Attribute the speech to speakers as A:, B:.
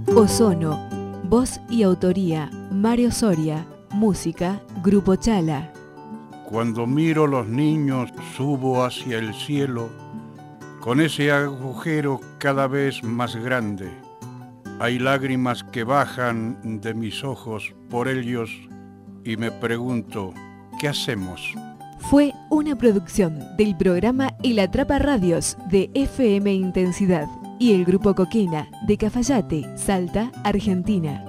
A: Ozono. Voz y autoría, Mario Soria. Música, Grupo Chala.
B: Cuando miro los niños, subo hacia el cielo, con ese agujero cada vez más grande. Hay lágrimas que bajan de mis ojos por ellos y me pregunto, ¿qué hacemos?
A: Fue una producción del programa El Atrapa Radios de FM Intensidad y el Grupo Coquena de Cafayate, Salta, Argentina.